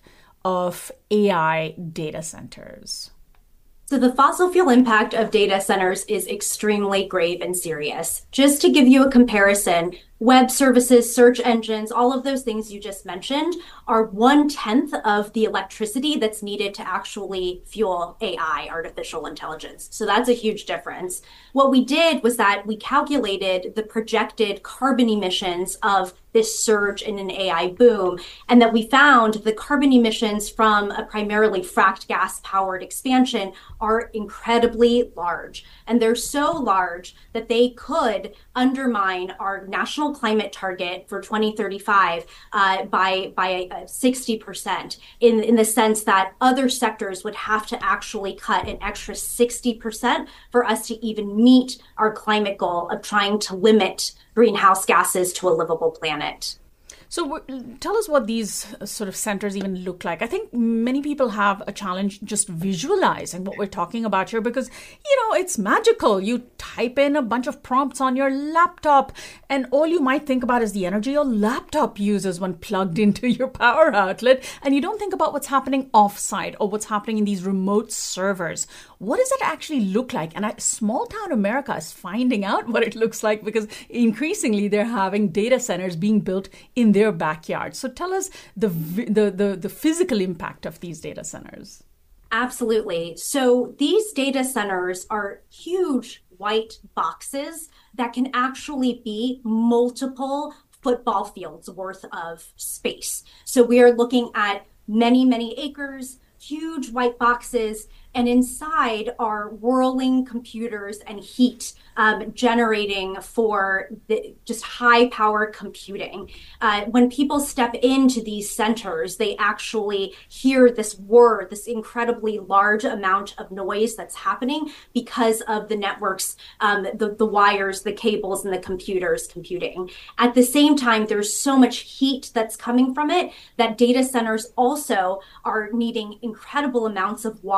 of A I data centers? So the fossil fuel impact of data centers is extremely grave and serious. Just to give you a comparison, web services, search engines, all of those things you just mentioned are one-tenth of the electricity that's needed to actually fuel A I, artificial intelligence. So that's a huge difference. What we did was that we calculated the projected carbon emissions of this surge in an A I boom, and that we found the carbon emissions from a primarily fracked gas-powered expansion are incredibly large. And they're so large that they could undermine our national climate target for twenty thirty-five uh, by by uh, sixty percent, in, in the sense that other sectors would have to actually cut an extra sixty percent for us to even meet our climate goal of trying to limit greenhouse gases to a livable planet. So tell us what these sort of centers even look like. I think many people have a challenge just visualizing what we're talking about here because, you know, it's magical. You type in a bunch of prompts on your laptop and all you might think about is the energy your laptop uses when plugged into your power outlet. And you don't think about what's happening offsite or what's happening in these remote servers. What does it actually look like? And I, small town America is finding out what it looks like because increasingly they're having data centers being built in their backyard. So tell us the, the the the physical impact of these data centers. Absolutely. So these data centers are huge white boxes that can actually be multiple football fields worth of space. So we are looking at many, many acres, huge white boxes, and inside are whirling computers and heat um, generating for the, just high power computing. Uh, when people step into these centers, they actually hear this whir, this incredibly large amount of noise that's happening because of the networks, um, the, the wires, the cables, and the computers computing. At the same time, there's so much heat that's coming from it that data centers also are needing incredible amounts of water to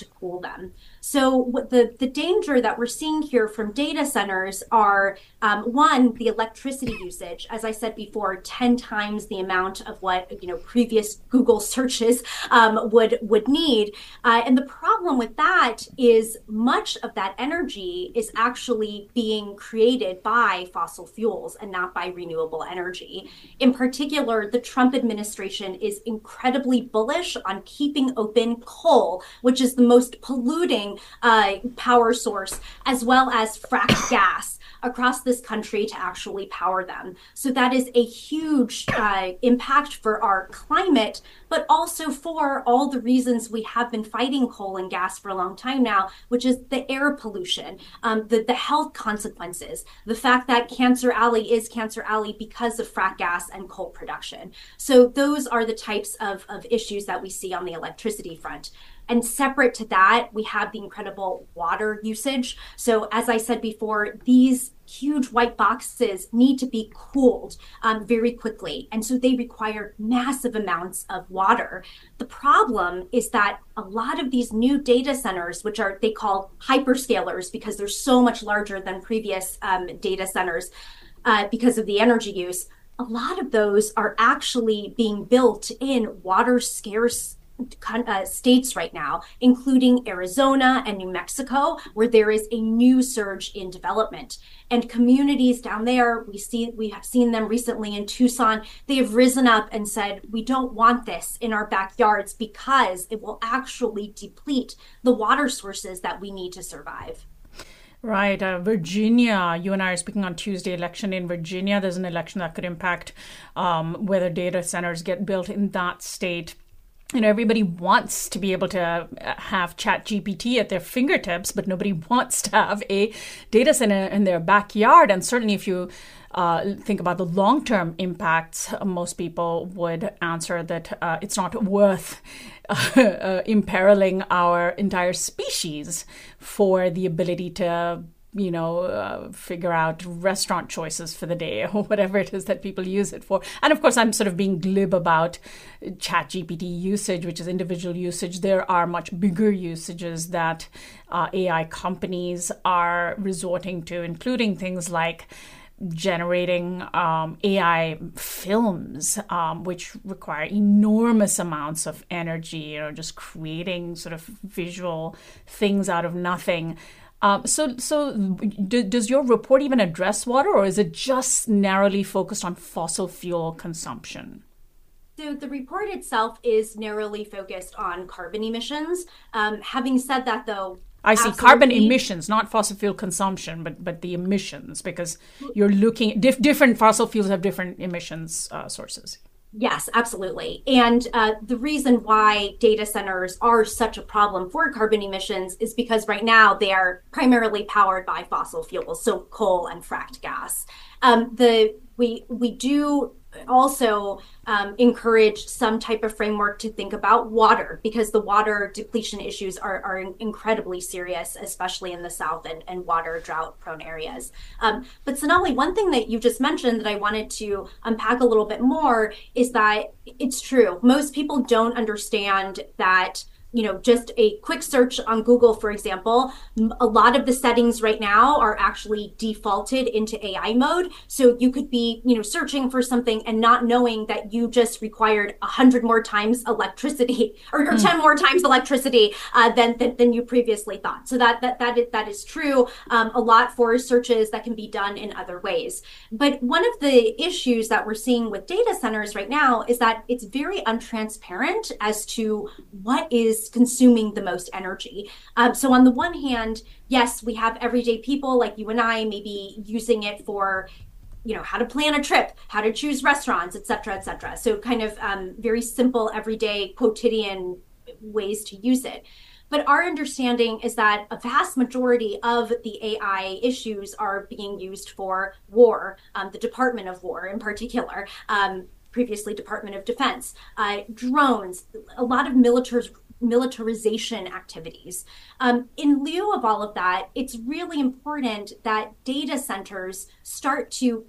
cool them. So what the, the danger that we're seeing here from data centers are, um, one, the electricity usage. As I said before, ten times the amount of what, you know, previous Google searches um, would, would need. Uh, and the problem with that is much of that energy is actually being created by fossil fuels and not by renewable energy. In particular, the Trump administration is incredibly bullish on keeping open coal, which is the most polluting uh, power source, as well as fracked gas across this country to actually power them. So that is a huge uh, impact for our climate, but also for all the reasons we have been fighting coal and gas for a long time now, which is the air pollution, um, the, the health consequences, the fact that Cancer Alley is Cancer Alley because of frack gas and coal production. So those are the types of, of issues that we see on the electricity front. And separate to that, we have the incredible water usage. So as I said before, these huge white boxes need to be cooled um, very quickly. And so they require massive amounts of water. The problem is that a lot of these new data centers, which are they call hyperscalers because they're so much larger than previous um, data centers uh, because of the energy use, a lot of those are actually being built in water scarce Uh, states right now, including Arizona and New Mexico, where there is a new surge in development. And communities down there, we see we have seen them recently in Tucson. They have risen up and said, we don't want this in our backyards because it will actually deplete the water sources that we need to survive. Right. Uh, Virginia, you and I are speaking on Tuesday, election in Virginia. There's an election that could impact um, whether data centers get built in that state. You know, everybody wants to be able to have Chat G P T at their fingertips, but nobody wants to have a data center in their backyard. And certainly if you uh, think about the long-term impacts, most people would answer that uh, it's not worth uh, uh, imperiling our entire species for the ability to you know, uh, figure out restaurant choices for the day or whatever it is that people use it for. And of course, I'm sort of being glib about Chat G P T usage, which is individual usage. There are much bigger usages that uh, A I companies are resorting to, including things like generating um, A I films, um, which require enormous amounts of energy, you know, just creating sort of visual things out of nothing. Um, so, so do, does your report even address water, or is it just narrowly focused on fossil fuel consumption? So the report itself is narrowly focused on carbon emissions. Um, having said that, though, I see absolutely. Carbon emissions, not fossil fuel consumption, but but the emissions, because you're looking diff, different fossil fuels have different emissions uh, sources. Yes, absolutely. And uh, the reason why data centers are such a problem for carbon emissions is because right now they are primarily powered by fossil fuels, so coal and fracked gas. Um, the we we do also um, encourage some type of framework to think about water, because the water depletion issues are, are incredibly serious, especially in the South and, and water drought prone areas. Um, but Sonali, one thing that you just mentioned that I wanted to unpack a little bit more is that it's true. Most people don't understand that, you know, just a quick search on Google, for example, a lot of the settings right now are actually defaulted into A I mode. So you could be, you know, searching for something and not knowing that you just required a hundred more times electricity or, or mm. ten more times electricity uh, than, than than you previously thought. So that that that is, that is true. Um, a lot for searches that can be done in other ways. But one of the issues that we're seeing with data centers right now is that it's very untransparent as to what is consuming the most energy. Um, so on the one hand, yes, we have everyday people like you and I maybe using it for, you know, how to plan a trip, how to choose restaurants, et cetera, et cetera. So kind of um, very simple, everyday, quotidian ways to use it. But our understanding is that a vast majority of the A I issues are being used for war, um, the Department of War in particular, um, previously Department of Defense, uh, drones, a lot of military militarization activities. Um, in lieu of all of that, it's really important that data centers start to be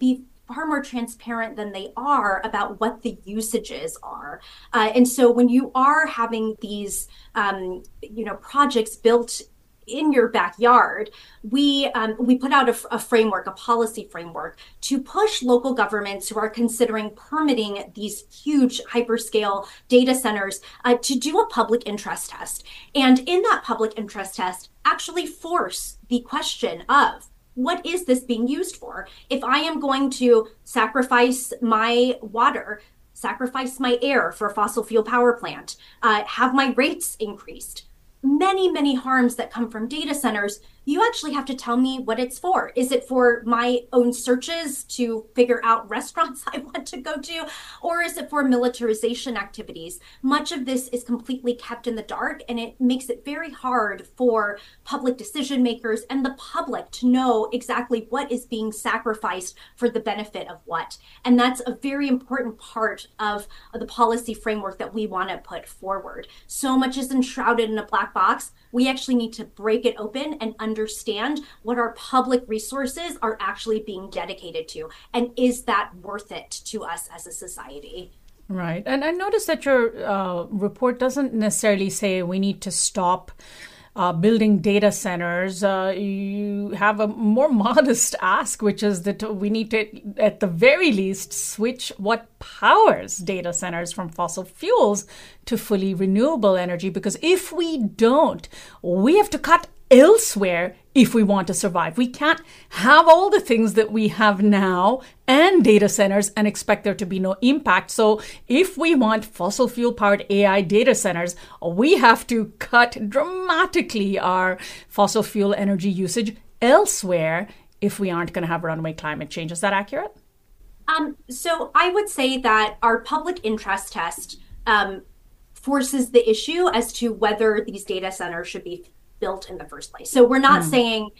far more transparent than they are about what the usages are. Uh, and so when you are having these, um, you know, projects built in your backyard, we um, we put out a, a framework, a policy framework, to push local governments who are considering permitting these huge hyperscale data centers uh, to do a public interest test. And in that public interest test, actually force the question of, what is this being used for? If I am going to sacrifice my water, sacrifice my air for a fossil fuel power plant, uh, have my rates increased, many, many harms that come from data centers, you actually have to tell me what it's for. Is it for my own searches to figure out restaurants I want to go to? Or is it for militarization activities? Much of this is completely kept in the dark, and it makes it very hard for public decision makers and the public to know exactly what is being sacrificed for the benefit of what. And that's a very important part of the policy framework that we want to put forward. So much is enshrouded in a black box. We actually need to break it open and understand what our public resources are actually being dedicated to. And is that worth it to us as a society? Right. And I noticed that your uh, report doesn't necessarily say we need to stop Uh, building data centers. Uh, you have a more modest ask, which is that we need to, at the very least, switch what powers data centers from fossil fuels to fully renewable energy. Because if we don't, we have to cut elsewhere if we want to survive. We can't have all the things that we have now and data centers and expect there to be no impact. So if we want fossil fuel powered A I data centers, we have to cut dramatically our fossil fuel energy usage elsewhere if we aren't going to have runaway climate change. Is that accurate? Um, so I would say that our public interest test um, forces the issue as to whether these data centers should be built in the first place. So we're not mm. saying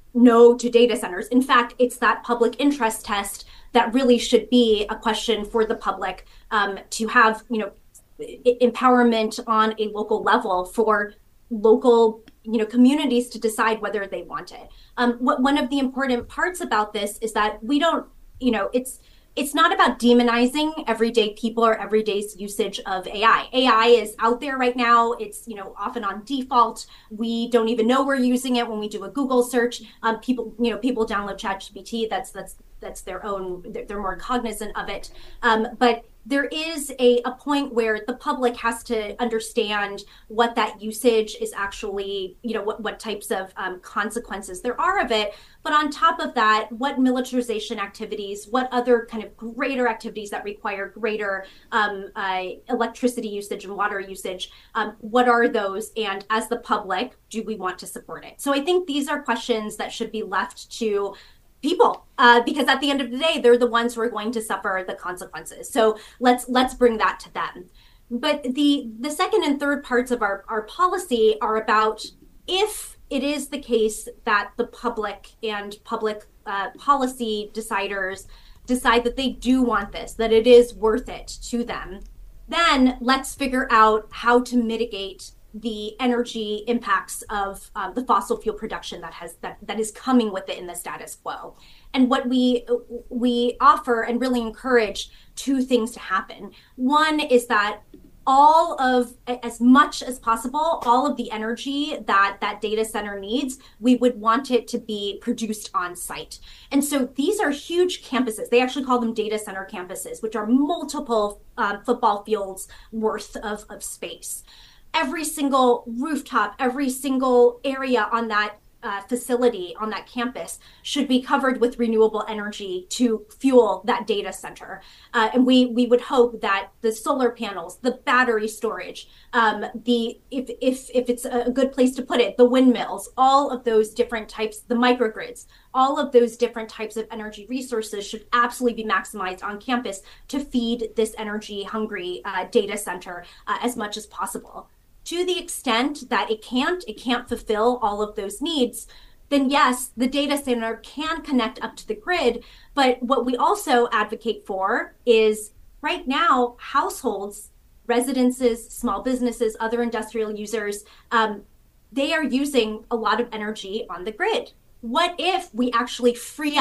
no to data centers. In fact, it's that public interest test that really should be a question for the public um, to have, you know, empowerment on a local level for local, you know, communities to decide whether they want it. Um, what, one of the important parts about this is that we don't, you know, it's It's not about demonizing everyday people or everyday's usage of A I. A I is out there right now. It's, you know, often on default. We don't even know we're using it when we do a Google search. Um, people, you know, people download ChatGPT. That's that's that's their own. They're, they're more cognizant of it. Um, but there is a, a point where the public has to understand what that usage is actually, you know, what, what types of um, consequences there are of it. But on top of that, what militarization activities, what other kind of greater activities that require greater um, uh, electricity usage and water usage, um, what are those? And as the public, do we want to support it? So I think these are questions that should be left to people, uh, because at the end of the day, they're the ones who are going to suffer the consequences. So let's let's bring that to them. But the the second and third parts of our, our policy are about, if it is the case that the public and public uh, policy deciders decide that they do want this, that it is worth it to them, then let's figure out how to mitigate the energy impacts of um, the fossil fuel production that has that, that is coming with it in the status quo. And what we we offer and really encourage two things to happen. One is that all of, as much as possible, all of the energy that that data center needs, we would want it to be produced on site. And so these are huge campuses. They actually call them data center campuses, which are multiple um, football fields worth of, of space. Every single rooftop, every single area on that uh, facility, on that campus, should be covered with renewable energy to fuel that data center. Uh, and we we would hope that the solar panels, the battery storage, um, the if if if it's a good place to put it, the windmills, all of those different types, the microgrids, all of those different types of energy resources should absolutely be maximized on campus to feed this energy hungry uh, data center uh, as much as possible. To the extent that it can't, it can't fulfill all of those needs, then yes, the data center can connect up to the grid. But what we also advocate for is, right now, households, residences, small businesses, other industrial users, um, they are using a lot of energy on the grid. What if we actually free up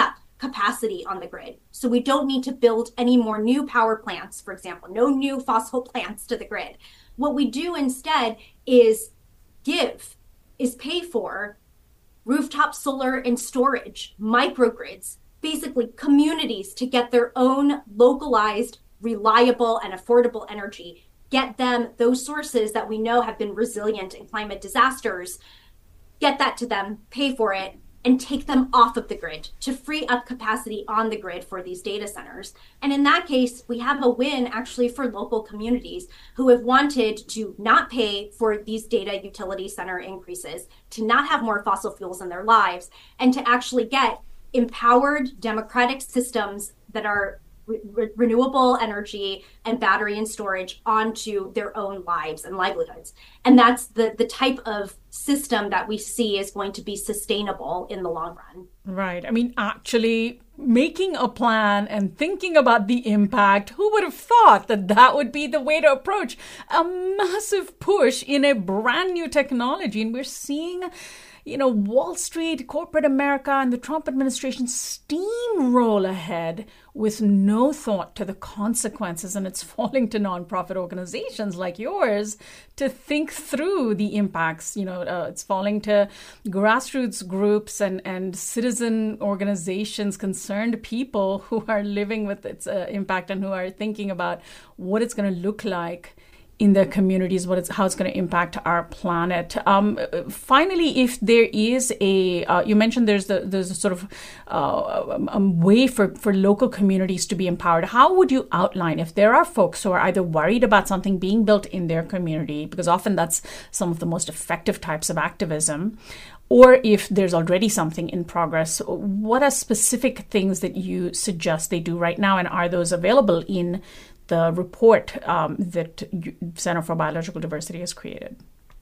capacity on the grid. So we don't need to build any more new power plants, for example, no new fossil plants to the grid. What we do instead is give, is pay for rooftop solar and storage, microgrids, basically communities to get their own localized, reliable, and affordable energy. Get them those sources that we know have been resilient in climate disasters, get that to them, pay for it, and take them off of the grid to free up capacity on the grid for these data centers. And in that case, we have a win actually for local communities who have wanted to not pay for these data utility center increases, to not have more fossil fuels in their lives, and to actually get empowered democratic systems that are Re- renewable energy and battery and storage onto their own lives and livelihoods. And that's the, the type of system that we see is going to be sustainable in the long run. Right. I mean, actually making a plan and thinking about the impact, who would have thought that that would be the way to approach a massive push in a brand new technology? And we're seeing, you know, Wall Street, corporate America, and the Trump administration steamroll ahead with no thought to the consequences. And it's falling to nonprofit organizations like yours to think through the impacts. You know, uh, it's falling to grassroots groups and, and citizen organizations, concerned people who are living with its uh, impact and who are thinking about what it's going to look like in their communities, what it's, how it's going to impact our planet. Um, finally, if there is a, uh, you mentioned there's the, there's a sort of uh, a, a way for, for local communities to be empowered. How would you outline if there are folks who are either worried about something being built in their community, because often that's some of the most effective types of activism, or if there's already something in progress, what are specific things that you suggest they do right now, and are those available in the report um, that Center for Biological Diversity has created?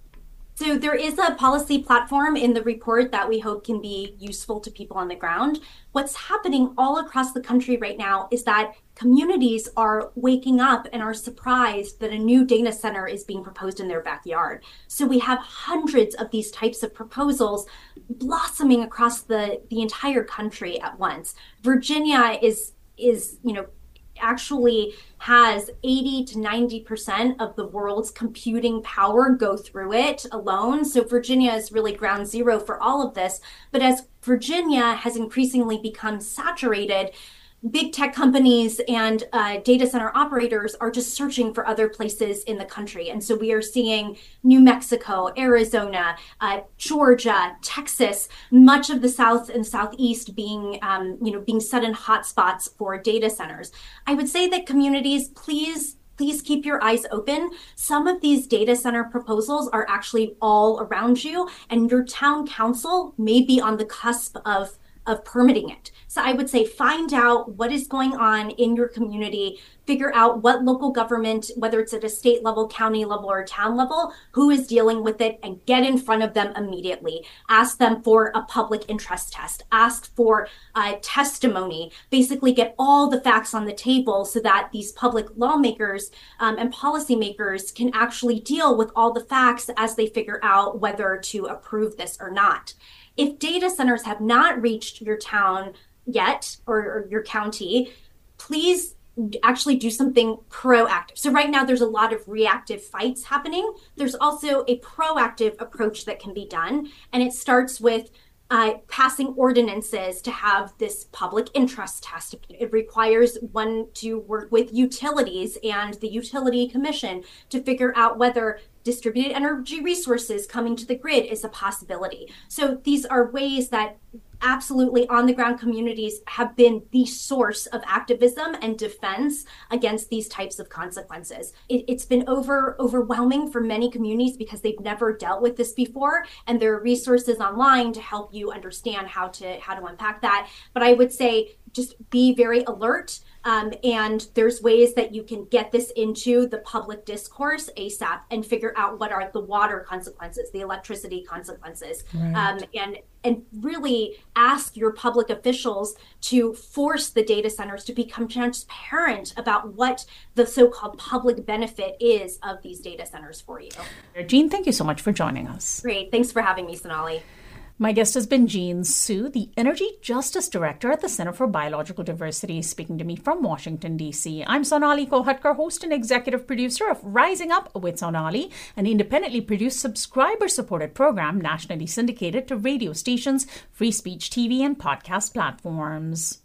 So there is a policy platform in the report that we hope can be useful to people on the ground. What's happening all across the country right now is that communities are waking up and are surprised that a new data center is being proposed in their backyard. So we have hundreds of these types of proposals blossoming across the, the entire country at once. Virginia is, is, you know, actually has eighty to ninety percent of the world's computing power go through it alone. So Virginia is really ground zero for all of this. But as Virginia has increasingly become saturated, big tech companies and uh, data center operators are just searching for other places in the country. And so we are seeing New Mexico, Arizona, uh, Georgia, Texas, much of the South and Southeast being, um, you know, being sudden hotspots for data centers. I would say that communities, please Please keep your eyes open. Some of these data center proposals are actually all around you, and your town council may be on the cusp of of permitting it. So I would say find out what is going on in your community, figure out what local government, whether it's at a state level, county level, or town level, who is dealing with it, and get in front of them immediately. Ask them for a public interest test. Ask for uh, testimony. Basically get all the facts on the table so that these public lawmakers um, and policymakers can actually deal with all the facts as they figure out whether to approve this or not. If data centers have not reached your town yet, or, or your county, please actually do something proactive. So right now there's a lot of reactive fights happening. There's also a proactive approach that can be done. And it starts with uh, passing ordinances to have this public interest test. It requires one to work with utilities and the utility commission to figure out whether distributed energy resources coming to the grid is a possibility. So these are ways that absolutely on the ground communities have been the source of activism and defense against these types of consequences. It, it's been over overwhelming for many communities because they've never dealt with this before, and there are resources online to help you understand how to how to unpack that. But I would say just be very alert. Um, and there's ways that you can get this into the public discourse ASAP and figure out what are the water consequences, the electricity consequences, right. um, and and really ask your public officials to force the data centers to become transparent about what the so-called public benefit is of these data centers for you. Jean, thank you so much for joining us. Great. Thanks for having me, Sonali. My guest has been Jean Su, the Energy Justice Director at the Center for Biological Diversity, speaking to me from Washington, D C. I'm Sonali Kolhatkar, host and executive producer of Rising Up with Sonali, an independently produced, subscriber-supported program nationally syndicated to radio stations, free speech T V, and podcast platforms.